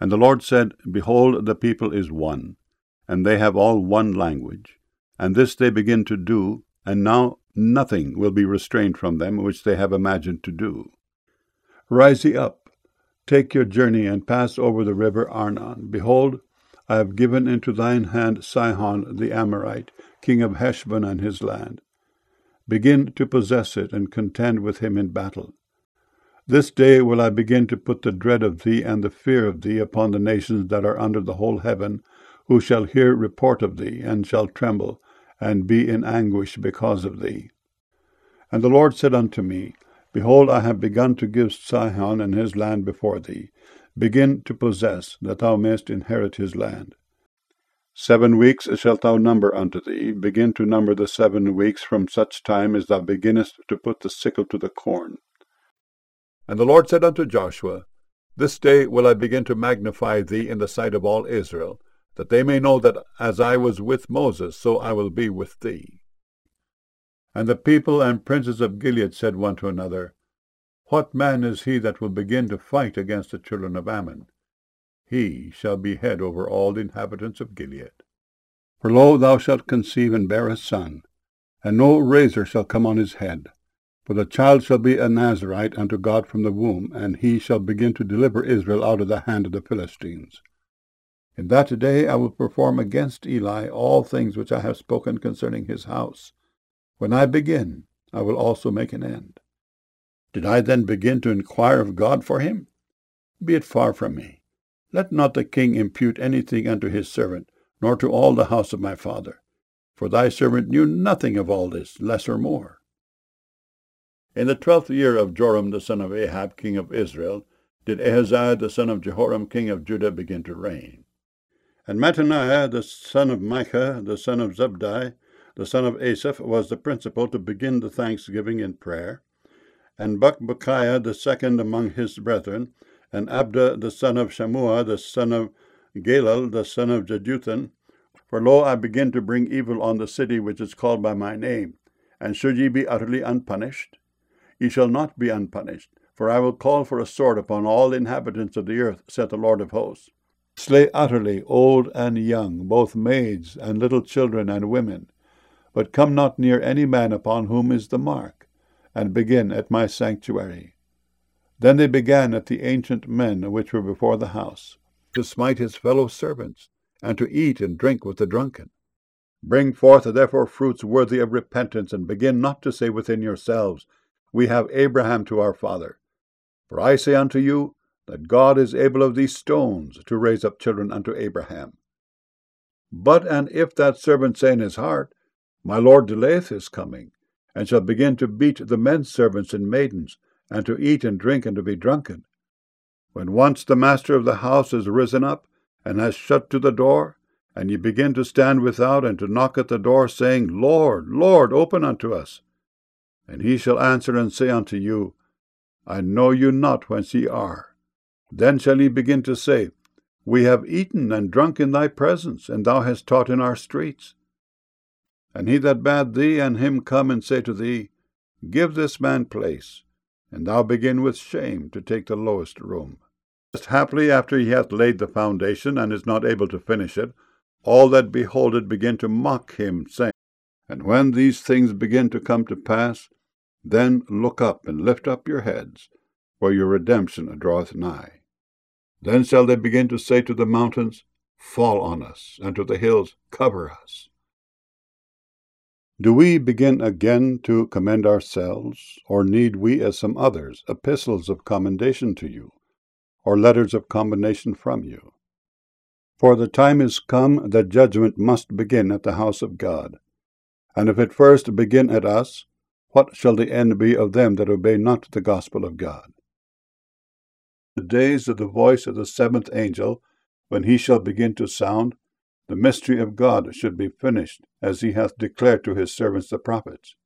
And the Lord said, Behold, the people is one, and they have all one language. And this they begin to do, and now nothing will be restrained from them which they have imagined to do. Rise ye up, take your journey, and pass over the river Arnon. Behold, I have given into thine hand Sihon the Amorite, king of Heshbon and his land. Begin to possess it, and contend with him in battle. This day will I begin to put the dread of thee and the fear of thee upon the nations that are under the whole heaven, who shall hear report of thee, and shall tremble, and be in anguish because of thee. And the Lord said unto me, Behold, I have begun to give Sihon and his land before thee. Begin to possess, that thou mayest inherit his land. 7 weeks shalt thou number unto thee. Begin to number the 7 weeks from such time as thou beginnest to put the sickle to the corn. And the Lord said unto Joshua, This day will I begin to magnify thee in the sight of all Israel, that they may know that as I was with Moses, so I will be with thee. And the people and princes of Gilead said one to another, What man is he that will begin to fight against the children of Ammon? He shall be head over all the inhabitants of Gilead. For lo, thou shalt conceive and bear a son, and no razor shall come on his head. For the child shall be a Nazarite unto God from the womb, and he shall begin to deliver Israel out of the hand of the Philistines. In that day I will perform against Eli all things which I have spoken concerning his house. When I begin, I will also make an end. Did I then begin to inquire of God for him? Be it far from me. Let not the king impute anything unto his servant, nor to all the house of my father. For thy servant knew nothing of all this, less or more. In the 12th year of Joram the son of Ahab, king of Israel, did Ahaziah the son of Jehoram, king of Judah, begin to reign. And Mattaniah the son of Micah, the son of Zabdi, the son of Asaph, was the principal to begin the thanksgiving in prayer. And Bakbukiah the second among his brethren, and Abda the son of Shammua, the son of Galal, the son of Jeduthun. For lo, I begin to bring evil on the city which is called by my name. And should ye be utterly unpunished? Ye shall not be unpunished, for I will call for a sword upon all the inhabitants of the earth, saith the Lord of hosts. Slay utterly old and young, both maids and little children and women. But come not near any man upon whom is the mark, and begin at my sanctuary. Then they began at the ancient men which were before the house, to smite his fellow servants, and to eat and drink with the drunken. Bring forth therefore fruits worthy of repentance, and begin not to say within yourselves, We have Abraham to our father. For I say unto you, that God is able of these stones to raise up children unto Abraham. But and if that servant say in his heart, My Lord delayeth his coming, and shall begin to beat the men servants and maidens, and to eat and drink and to be drunken, when once the master of the house is risen up, and has shut to the door, and ye begin to stand without, and to knock at the door, saying, Lord, Lord, open unto us. And he shall answer and say unto you, I know you not whence ye are. Then shall ye begin to say, We have eaten and drunk in thy presence, and thou hast taught in our streets. And he that bade thee and him come and say to thee, Give this man place, and thou begin with shame to take the lowest room. Just haply after he hath laid the foundation, and is not able to finish it, all that behold it begin to mock him, saying, And when these things begin to come to pass, then look up and lift up your heads, for your redemption draweth nigh. Then shall they begin to say to the mountains, Fall on us, and to the hills, Cover us. Do we begin again to commend ourselves, or need we, as some others, epistles of commendation to you, or letters of commendation from you? For the time is come that judgment must begin at the house of God. And if it first begin at us, what shall the end be of them that obey not the gospel of God? The days of the voice of the 7th angel, when he shall begin to sound, the mystery of God should be finished, as he hath declared to his servants the prophets.